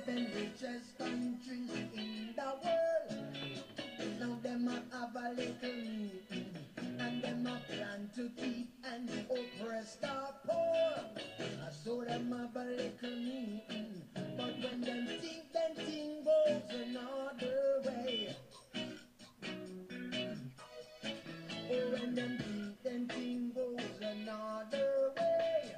seven richest countries in the world. Now them a have a little meeting, and them a plan to keep and oppress the poor. So them have a little meeting, but when them thing goes another way. Oh, when them thing goes another way.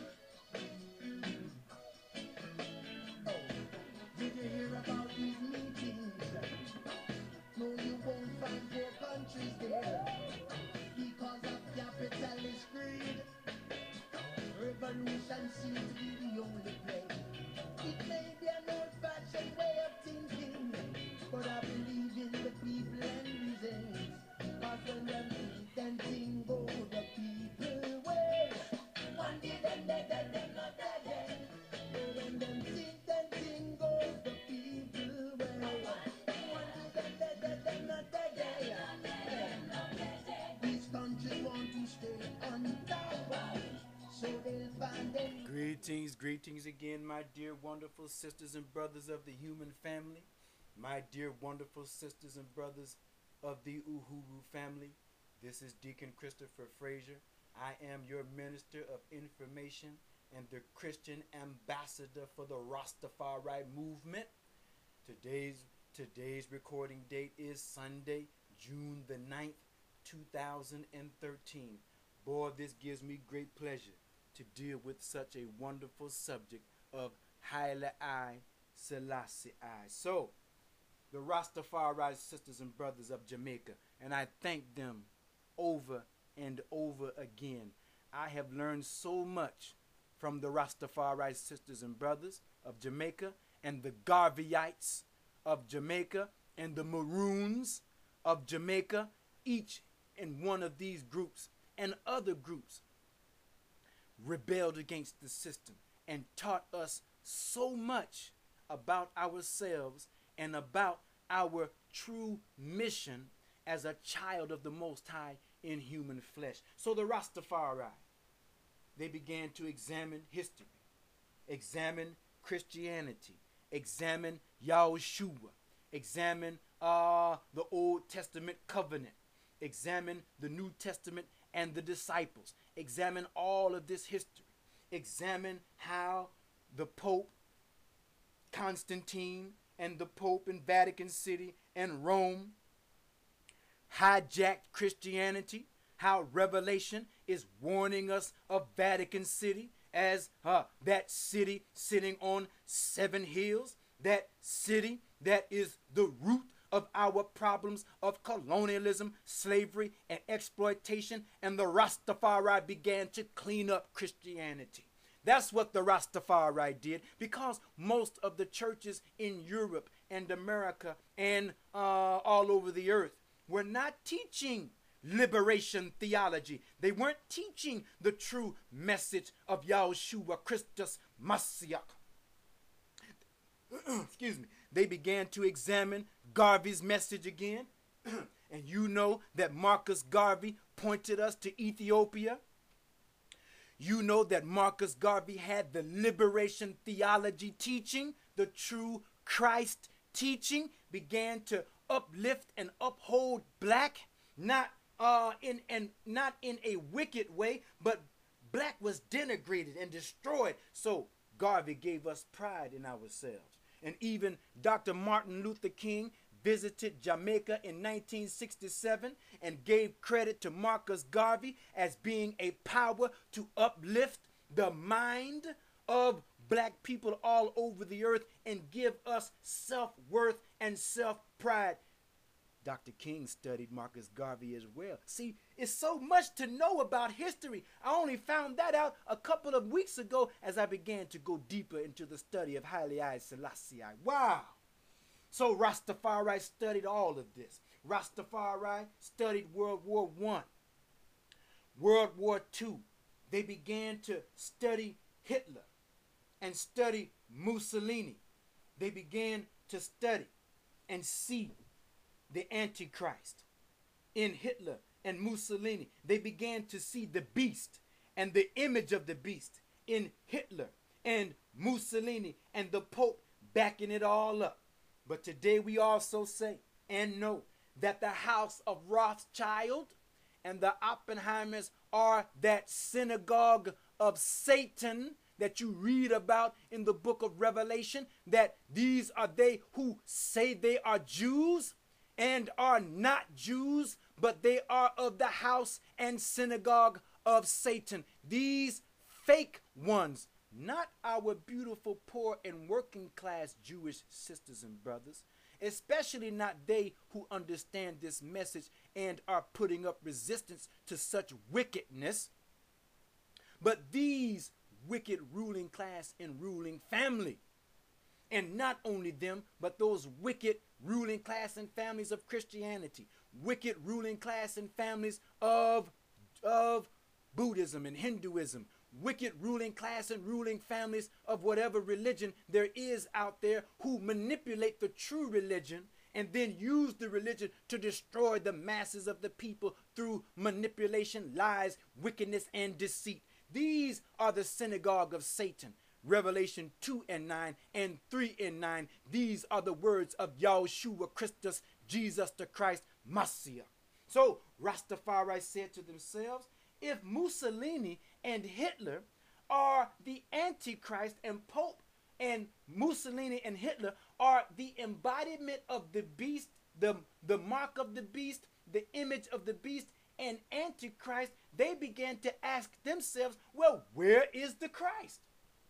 Oh, did you hear about these meetings? No, you won't find poor countries there because of capitalist greed. Revolution seems to be the only play. It may be an old-fashioned way of thinking, but I believe in the people and reasons. Cause when them thing go the people way. One day them dead, them not dead. Oh, when them thing goes the people way. One day them dead, them not dead. These countries want to stay on top, so they'll find them. Greetings again, my dear wonderful sisters and brothers of the human family, my dear wonderful sisters and brothers of the Uhuru family. This is Deacon Christopher Frazier. I am your minister of information and the Christian ambassador for the Rastafari movement. Today's recording date is Sunday, June the 9th, 2013. Boy, this gives me great pleasure to deal with such a wonderful subject of Haile Selassie I. So, the Rastafari sisters and brothers of Jamaica, and I thank them over and over again. I have learned so much from the Rastafari sisters and brothers of Jamaica and the Garveyites of Jamaica and the Maroons of Jamaica. Each and one of these groups and other groups rebelled against the system and taught us so much about ourselves and about our true mission as a child of the Most High in human flesh. So the Rastafari, they began to examine history, examine Christianity, examine Yahushua, examine the Old Testament covenant, examine the New Testament and the disciples, examine all of this history, examine how the Pope Constantine and the Pope in Vatican City and Rome hijacked Christianity, how Revelation is warning us of Vatican City as that city sitting on 7 hills, that city that is the root of our problems of colonialism, slavery, and exploitation, and the Rastafari began to clean up Christianity. That's what the Rastafari did, because most of the churches in Europe and America and all over the earth were not teaching liberation theology. They weren't teaching the true message of Yahushua Christus Messiah. Excuse me. They began to examine Garvey's message again. And you know that Marcus Garvey pointed us to Ethiopia. You know that Marcus Garvey had the liberation theology teaching, the true Christ teaching, began to uplift and uphold black, not in a wicked way, but black was denigrated and destroyed. So Garvey gave us pride in ourselves. And even Dr. Martin Luther King visited Jamaica in 1967 and gave credit to Marcus Garvey as being a power to uplift the mind of black people all over the earth and give us self-worth and self-pride. Dr. King studied Marcus Garvey as well. See, it's so much to know about history. I only found that out a couple of weeks ago as I began to go deeper into the study of Haile Selassie. Wow! So Rastafari studied all of this. Rastafari studied World War I, World War II. They began to study Hitler and study Mussolini. They began to study and see the Antichrist in Hitler and Mussolini. They began to see the beast and the image of the beast in Hitler and Mussolini and the Pope backing it all up. But today we also say and know that the house of Rothschild and the Oppenheimers are that synagogue of Satan that you read about in the book of Revelation, that these are they who say they are Jews and are not Jews, but they are of the house and synagogue of Satan. These fake ones, not our beautiful, poor, and working class Jewish sisters and brothers, especially not they who understand this message and are putting up resistance to such wickedness, but these wicked ruling class and ruling family. And not only them, but those wicked ruling class and families of Christianity, wicked ruling class and families of Buddhism and Hinduism, wicked ruling class and ruling families of whatever religion there is out there, who manipulate the true religion and then use the religion to destroy the masses of the people through manipulation, lies, wickedness, and deceit. These are the synagogue of Satan. Revelation 2:9 and 3:9. These are the words of Yahushua Christus, Jesus the Christ, Messiah. So Rastafari said to themselves, if Mussolini and Hitler are the Antichrist and Pope, and Mussolini and Hitler are the embodiment of the beast, the mark of the beast, the image of the beast, and Antichrist, they began to ask themselves, well, where is the Christ?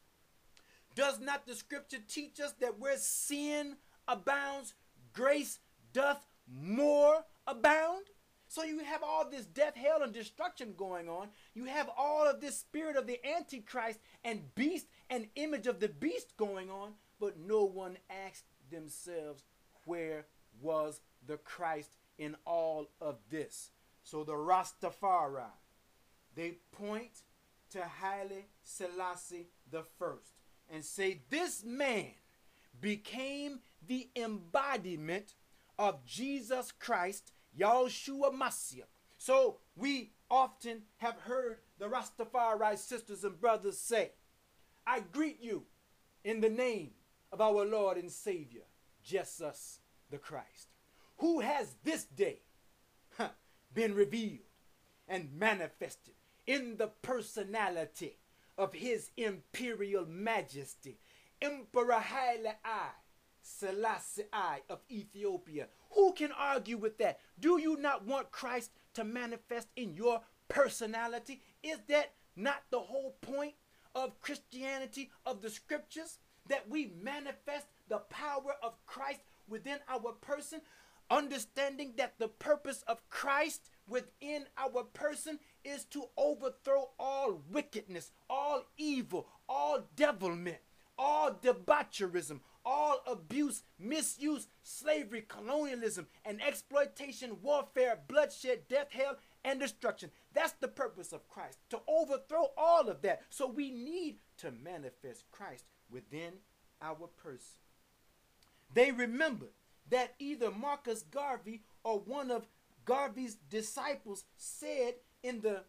Does not the scripture teach us that where sin abounds, grace doth more abound? So you have all this death, hell, and destruction going on. You have all of this spirit of the Antichrist and beast and image of the beast going on, but no one asked themselves, where was the Christ in all of this? So the Rastafari, they point to Haile Selassie the First and say this man became the embodiment of Jesus Christ, Yahushua Mashiach. So we often have heard the Rastafari sisters and brothers say, I greet you in the name of our Lord and Savior, Jesus the Christ, who has this day been revealed and manifested in the personality of his imperial majesty, Emperor Haile Selassie I of Ethiopia. Who can argue with that? Do you not want Christ to manifest in your personality? Is that not the whole point of Christianity, of the scriptures? That we manifest the power of Christ within our person, understanding that the purpose of Christ within our person is to overthrow all wickedness, all evil, all devilment, all debaucherism, all abuse, misuse, slavery, colonialism, and exploitation, warfare, bloodshed, death, hell, and destruction. That's the purpose of Christ, to overthrow all of that. So we need to manifest Christ within our person. They remembered that either Marcus Garvey or one of Garvey's disciples said in the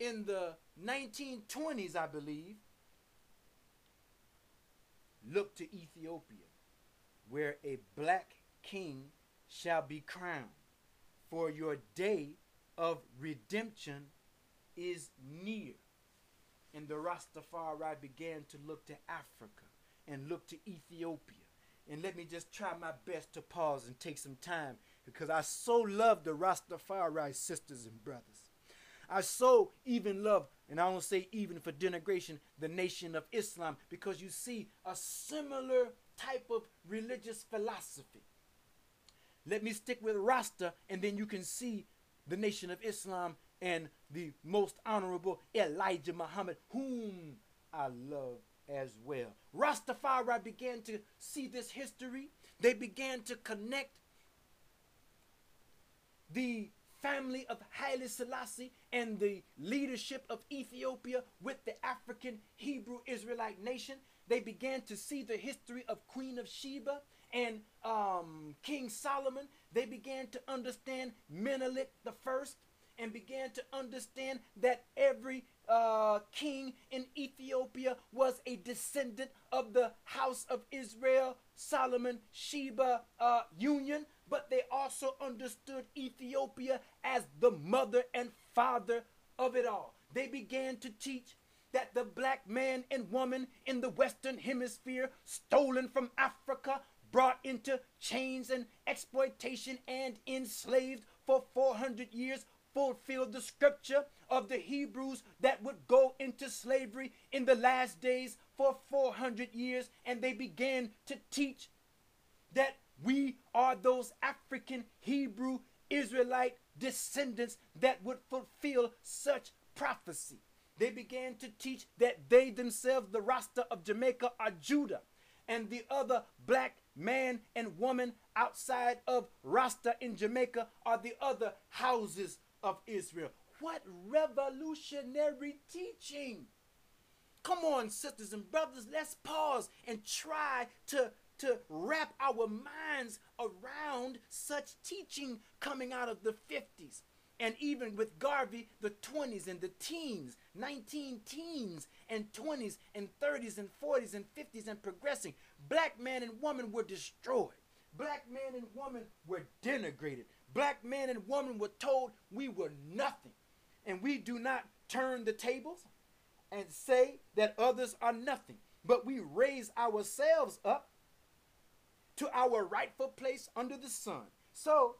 1920s, I believe, look to Ethiopia, where a black king shall be crowned, for your day of redemption is near. And the Rastafari began to look to Africa and look to Ethiopia. And let me just try my best to pause and take some time, because I so love the Rastafari sisters and brothers. I so even love, and I don't say even for denigration, the Nation of Islam, because you see a similar type of religious philosophy. Let me stick with Rasta, and then you can see the Nation of Islam and the most honorable Elijah Muhammad, whom I love as well. Rastafari began to see this history. They began to connect the family of Haile Selassie and the leadership of Ethiopia with the African Hebrew Israelite nation. They began to see the history of Queen of Sheba and King Solomon. They began to understand Menelik the First, and began to understand that every king in Ethiopia was was a descendant of the house of Israel, Solomon, Sheba union, but they also understood Ethiopia as the mother and father of it all. They began to teach that the black man and woman in the Western Hemisphere, stolen from Africa, brought into chains and exploitation and enslaved for 400 years, fulfilled the scripture of the Hebrews that would go into slavery in the last days for 400 years. And they began to teach that we are those African Hebrew Israelite descendants that would fulfill such prophecy. They began to teach that they themselves, the Rasta of Jamaica, are Judah, and the other black man and woman outside of Rasta in Jamaica are the other houses of Israel. What revolutionary teaching! Come on, sisters and brothers, let's pause and try to wrap our minds around such teaching coming out of the 50s. And even with Garvey, the 20s and the teens, 19 teens and 20s and 30s and 40s and 50s and progressing. Black man and woman were destroyed. Black man and woman were denigrated. Black man and woman were told we were nothing. And we do not turn the tables and say that others are nothing, but we raise ourselves up to our rightful place under the sun. So,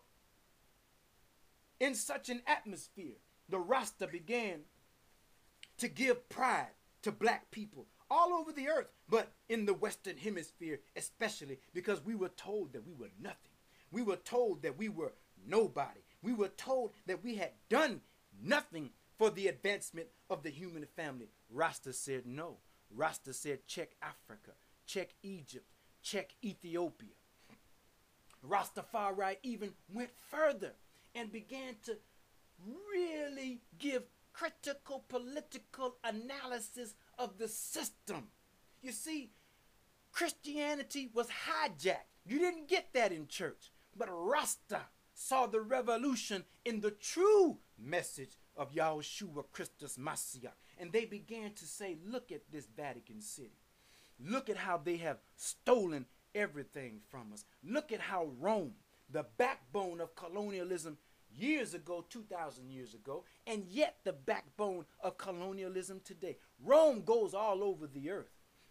in such an atmosphere, the Rasta began to give pride to black people all over the earth, but in the Western Hemisphere especially, because we were told that we were nothing. We were told that we were nobody. We were told that we had done nothing for the advancement of the human family. Rasta said no. Rasta said check Africa, check Egypt, check Ethiopia. Rastafari even went further and began to really give critical political analysis of the system. You see, Christianity was hijacked. You didn't get that in church. But Rasta saw the revolution in the true message of Yahushua Christus Messiah. And they began to say, look at this Vatican City. Look at how they have stolen everything from us. Look at how Rome, the backbone of colonialism years ago, 2,000 years ago, and yet the backbone of colonialism today. Rome goes all over the earth,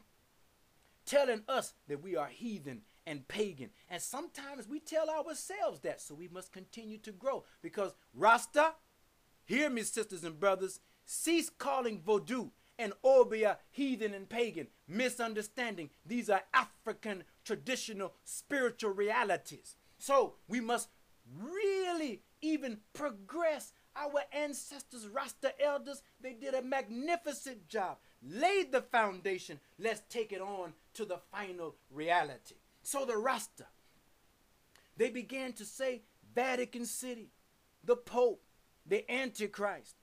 telling us that we are heathen and pagan. And sometimes we tell ourselves that, so we must continue to grow. Because Rasta, hear me, sisters and brothers, cease calling Vodou and Obeah heathen and pagan. Misunderstanding. These are African traditional spiritual realities. So we must really even progress. Our ancestors, Rasta elders, they did a magnificent job. Laid the foundation. Let's take it on to the final reality. So the Rasta, they began to say Vatican City, the Pope, the Antichrist,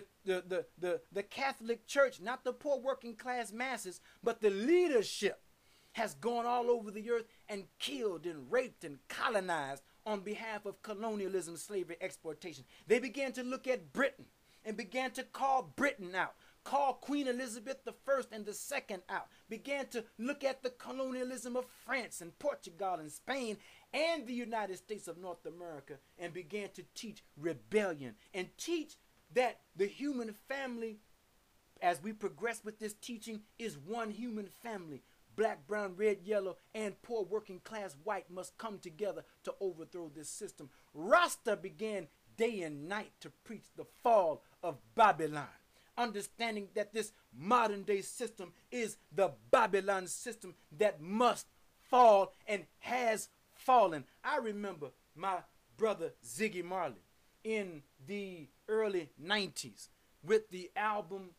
the Catholic Church, not the poor working class masses, but the leadership has gone all over the earth and killed and raped and colonized on behalf of colonialism, slavery, exploitation. They began to look at Britain and began to call Britain out, call Queen Elizabeth I and II out, began to look at the colonialism of France and Portugal and Spain and the United States of North America, and began to teach rebellion and teach that the human family, as we progress with this teaching, is one human family. Black, brown, red, yellow, and poor working class white must come together to overthrow this system. Rasta began day and night to preach the fall of Babylon, understanding that this modern day system is the Babylon system that must fall and has fallen. I remember my brother Ziggy Marley in the early 90s with the album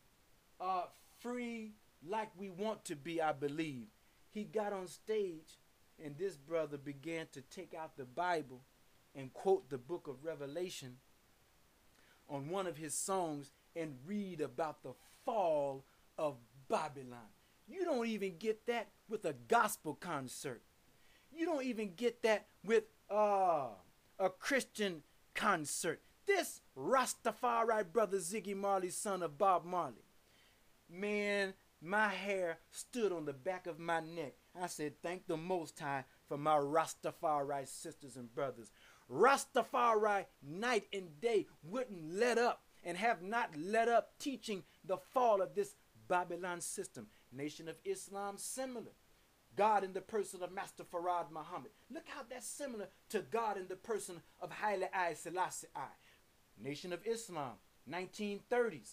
Free Like We Want to Be, I believe. He got on stage and this brother began to take out the Bible and quote the book of Revelation on one of his songs and read about the fall of Babylon. You don't even get that with a gospel concert. You don't even get that with a Christian concert. This Rastafari brother Ziggy Marley, son of Bob Marley, man, my hair stood on the back of my neck. I said, thank the Most High for my Rastafari sisters and brothers. Rastafari night and day wouldn't let up and have not let up teaching the fall of this Babylon system. Nation of Islam, similar. God in the person of Master Farad Muhammad. Look how that's similar to God in the person of Haile Selassie I. Nation of Islam, 1930s.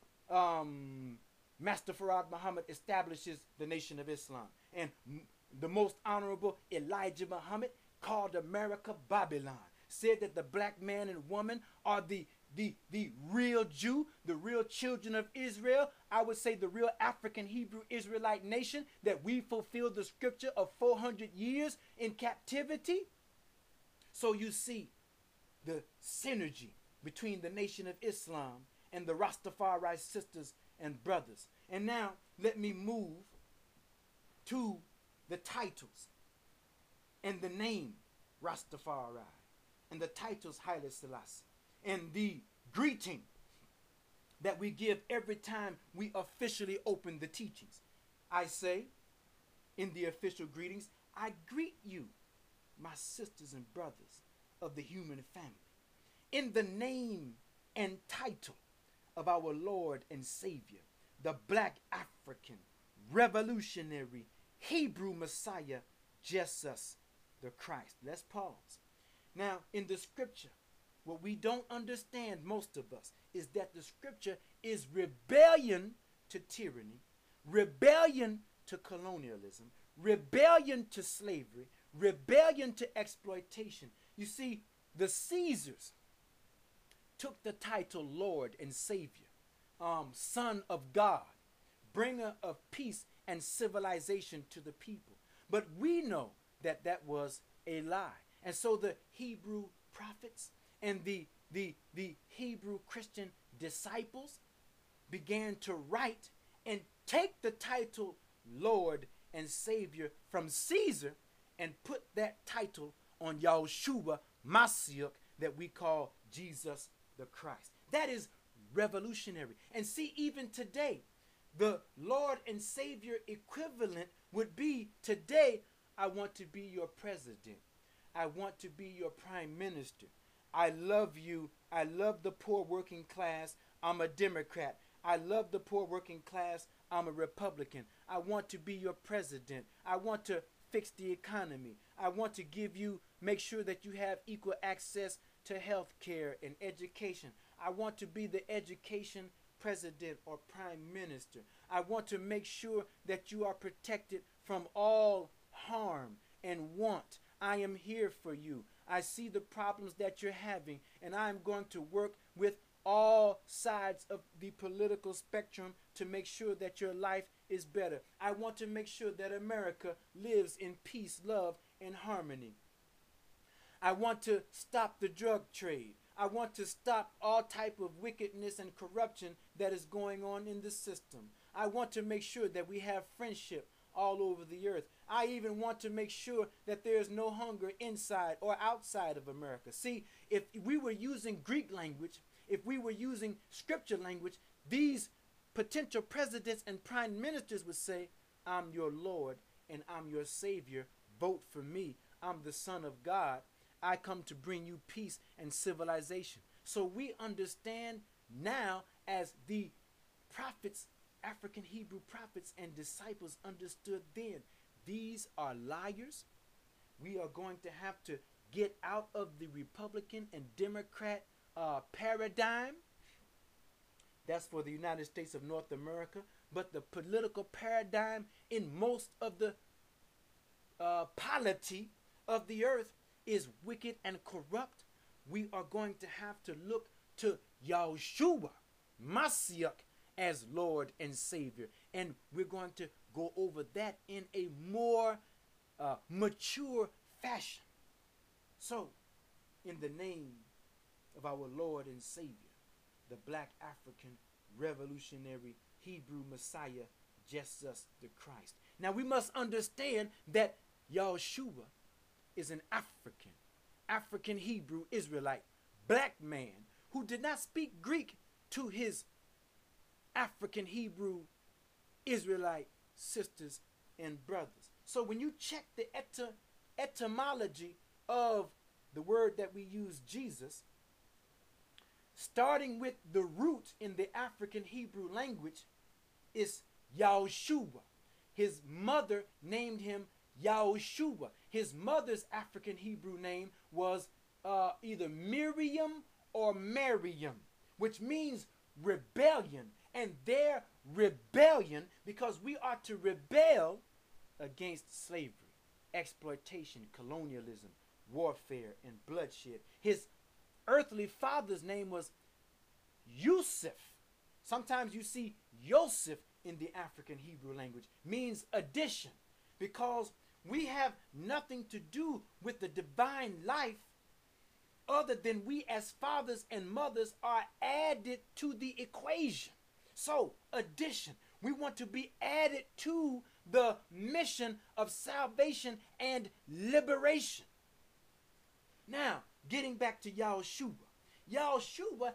Master Farad Muhammad establishes the Nation of Islam. And the most honorable Elijah Muhammad called America Babylon. Said that the black man and woman are the real Jew, the real children of Israel. I would say the real African Hebrew Israelite nation, that we fulfilled the scripture of 400 years in captivity. So you see the synergy between the Nation of Islam and the Rastafari sisters and brothers. And now let me move to the titles and the name Rastafari and the titles Haile Selassie and the greeting that we give every time we officially open the teachings. I say in the official greetings, I greet you, my sisters and brothers of the human family, in the name and title of our Lord and Savior, the black African revolutionary Hebrew Messiah, Jesus the Christ. Let's pause. Now, in the scripture, what we don't understand, most of us, is that the scripture is rebellion to tyranny, rebellion to colonialism, rebellion to slavery, rebellion to exploitation. You see, the Caesars took the title Lord and Savior, Son of God, bringer of peace and civilization to the people. But we know that that was a lie. And so the Hebrew prophets and the Hebrew Christian disciples began to write and take the title Lord and Savior from Caesar and put that title on Yahushua Mashiach that we call Jesus the Christ. That is revolutionary. And see, even today, the Lord and Savior equivalent would be today, I want to be your president. I want to be your prime minister. I love you. I love the poor working class. I'm a Democrat. I love the poor working class. I'm a Republican. I want to be your president. I want to fix the economy. I want to make sure that you have equal access to health care and education. I want to be the education president or prime minister. I want to make sure that you are protected from all harm and want. I am here for you. I see the problems that you're having, and I'm going to work with all sides of the political spectrum to make sure that your life is better. I want to make sure that America lives in peace, love, and harmony. I want to stop the drug trade. I want to stop all type of wickedness and corruption that is going on in the system. I want to make sure that we have friendship all over the earth. I even want to make sure that there is no hunger inside or outside of America. See, if we were using Greek language, if we were using scripture language, these potential presidents and prime ministers would say, I'm your Lord and I'm your Savior. Vote for me. I'm the Son of God. I come to bring you peace and civilization. So we understand now, as the prophets, African Hebrew prophets and disciples understood then, these are liars. We are going to have to get out of the Republican and Democrat paradigm. That's for the United States of North America. But the political paradigm in most of the polity of the earth is wicked and corrupt. We are going to have to look to Yahushua Mashiach as Lord and Savior. And we're going to go over that in a more mature fashion. So, in the name of our Lord and Savior, the black African revolutionary Hebrew Messiah, Jesus the Christ. Now we must understand that Yahushua is an African Hebrew Israelite, black man who did not speak Greek to his African Hebrew Israelite sisters and brothers. So when you check the etymology of the word that we use, Jesus, starting with the root in the African Hebrew language is Yahushua. His mother named him Yahushua. His mother's African Hebrew name was either Miriam or Mariam, which means rebellion. And their rebellion, because we are to rebel against slavery, exploitation, colonialism, warfare, and bloodshed. His earthly father's name was Yusuf. Sometimes you see Yosef in the African Hebrew language, means addition, because we have nothing to do with the divine life other than we as fathers and mothers are added to the equation. So, addition. We want to be added to the mission of salvation and liberation. Now, getting back to Yahushua. Yahushua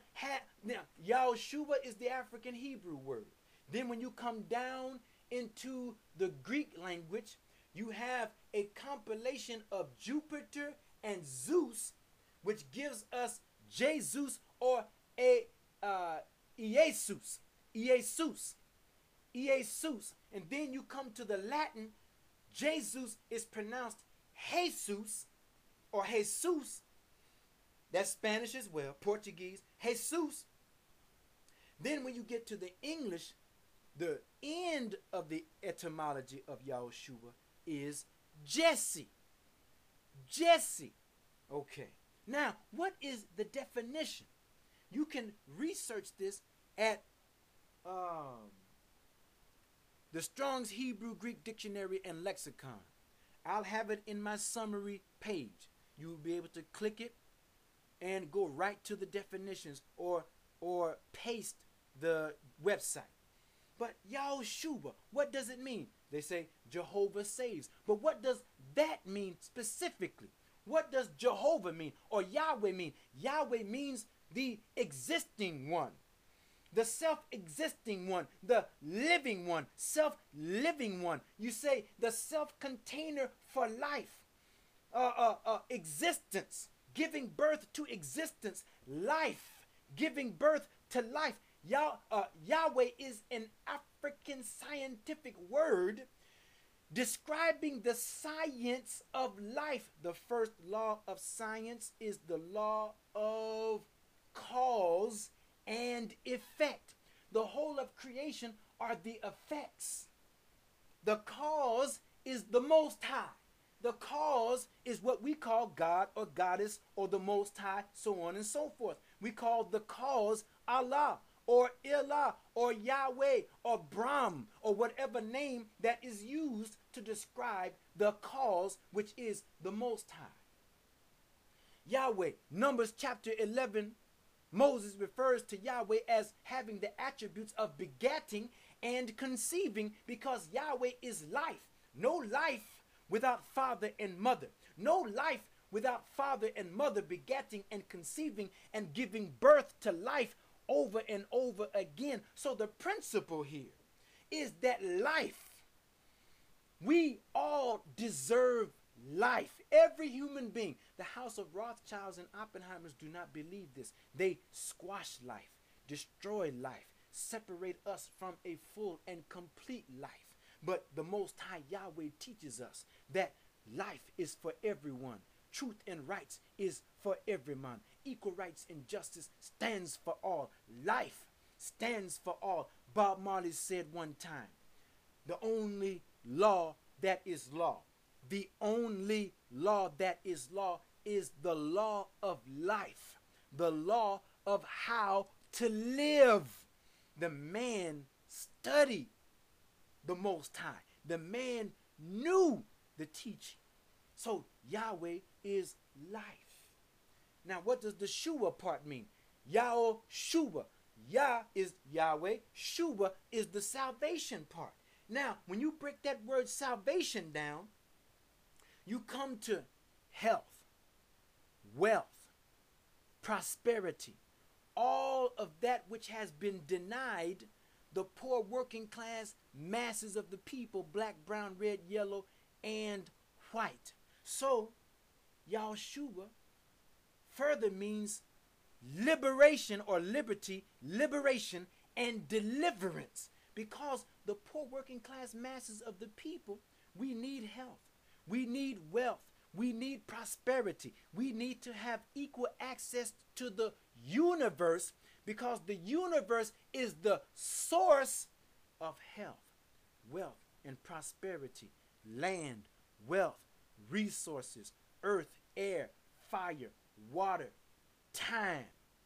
is the African Hebrew word. Then when you come down into the Greek language, you have a compilation of Jupiter and Zeus, which gives us Jesus or Iesus. And then you come to the Latin, Jesus is pronounced Jesus or Jesus. That's Spanish as well, Portuguese, Jesus. Then when you get to the English, the end of the etymology of Yahushua is Jesse. Jesse. Okay. Now, what is the definition? You can research this at the Strong's Hebrew Greek Dictionary and Lexicon. I'll have it in my summary page. You'll be able to click it and go right to the definitions or paste the website. But Yahushua, what does it mean? They say Jehovah saves. But what does that mean specifically? What does Jehovah mean or Yahweh mean? Yahweh means the existing one, the self-existing one, the living one, self-living one. You say the self-container for life, existence, giving birth to existence, life, giving birth to life. Yahweh is an African scientific word describing the science of life. The first law of science is the law of cause and effect. The whole of creation are the effects. The cause is the Most High. The cause is what we call God or Goddess or the Most High, so on and so forth. We call the cause Allah or Ilah or Yahweh or Brahm or whatever name that is used to describe the cause, which is the Most High. Yahweh, Numbers chapter 11, Moses refers to Yahweh as having the attributes of begetting and conceiving, because Yahweh is life. No life without father and mother. No life without father and mother begetting and conceiving and giving birth to life over and over again. So the principle here is that life, we all deserve life. Every human being. The house of Rothschilds and Oppenheimers do not believe this. They squash life, destroy life, separate us from a full and complete life. But the Most High Yahweh teaches us that life is for everyone. Truth and rights is for every man. Equal rights and justice stands for all. Life stands for all. Bob Marley said one time, the only law that is law, the only law that is law is the law of life, the law of how to live. The man studied the Most High. The man knew the teaching. So Yahweh is life. Now, what does the Shua part mean? Yahushua. Yah is Yahweh. Shua is the salvation part. Now, when you break that word salvation down, you come to health, wealth, prosperity, all of that which has been denied the poor working class masses of the people, black, brown, red, yellow, and white. So, Yahushua further means liberation or liberty, liberation, and deliverance. Because the poor working class masses of the people, we need health, we need wealth, we need prosperity, we need to have equal access to the universe, because the universe is the source of health, wealth, and prosperity, land, wealth, resources, earth, air, fire, water, time,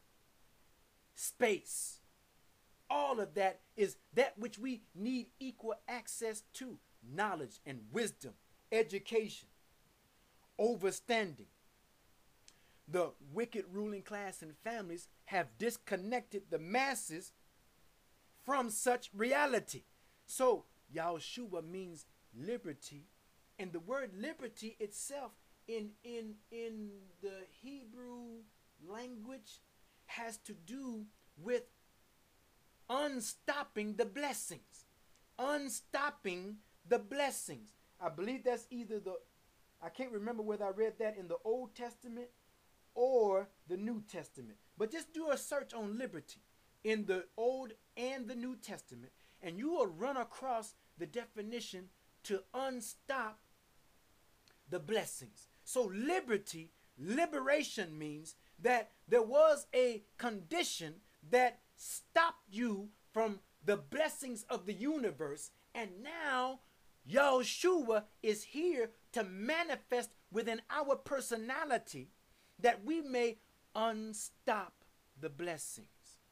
space. All of that is that which we need equal access to: knowledge and wisdom, education, overstanding. The wicked ruling class and families have disconnected the masses from such reality. So Yahushua means liberty, and the word liberty itself in the Hebrew language has to do with unstopping the blessings. Unstopping the blessings. I believe that's either I can't remember whether I read that in the Old Testament or the New Testament. But just do a search on liberty in the Old and the New Testament, and you will run across the definition to unstop the blessings. So liberty, liberation, means that there was a condition that stopped you from the blessings of the universe, and now Yahushua is here to manifest within our personality that we may unstop the blessings.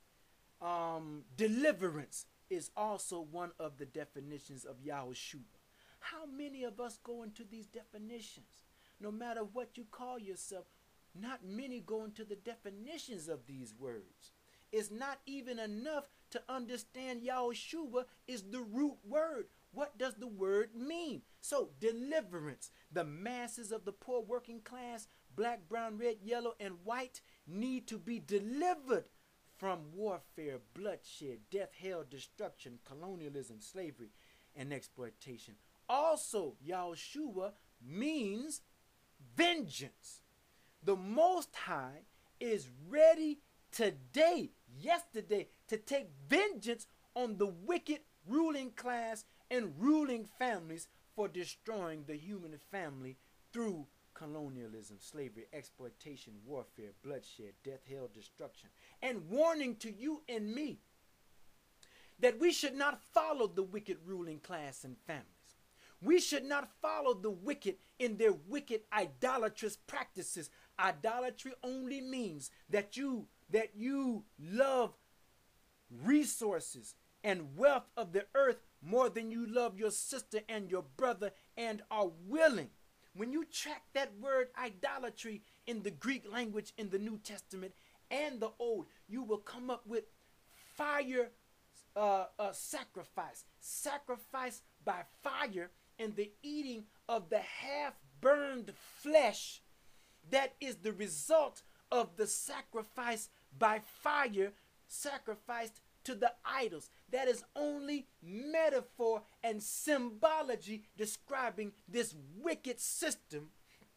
Deliverance is also one of the definitions of Yahushua. How many of us go into these definitions? No matter what you call yourself, not many go into the definitions of these words. It's not even enough to understand Yahushua is the root word. What does the word mean? So, deliverance. The masses of the poor working class, black, brown, red, yellow, and white, need to be delivered from warfare, bloodshed, death, hell, destruction, colonialism, slavery, and exploitation. Also, Yahushua means vengeance. The Most High is ready today, yesterday, to take vengeance on the wicked ruling class and ruling families for destroying the human family through colonialism, slavery, exploitation, warfare, bloodshed, death, hell, destruction. And warning to you and me that we should not follow the wicked ruling class and families. We should not follow the wicked in their wicked idolatrous practices. Idolatry only means that you love resources and wealth of the earth more than you love your sister and your brother, and are willing. When you track that word idolatry in the Greek language in the New Testament and the Old, you will come up with fire sacrifice by fire, and the eating of the half-burned flesh that is the result of the sacrifice by fire sacrificed to the idols. That is only metaphor and symbology describing this wicked system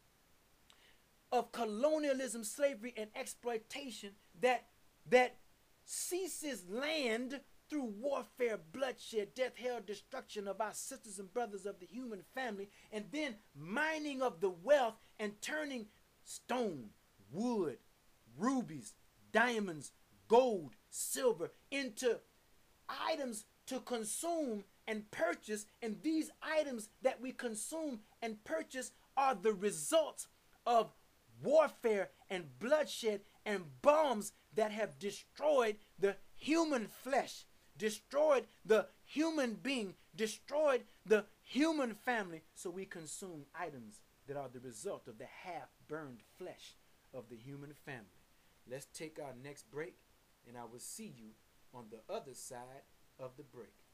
of colonialism, slavery, and exploitation that seizes land through warfare, bloodshed, death, hell, destruction of our sisters and brothers of the human family, and then mining of the wealth and turning stone, wood, rubies, diamonds, gold, silver into items to consume and purchase. And these items that we consume and purchase are the results of warfare and bloodshed and bombs that have destroyed the human flesh, destroyed the human being, destroyed the human family. So we consume items that are the result of the half-burned flesh of the human family. Let's take our next break, and I will see you on the other side of the break.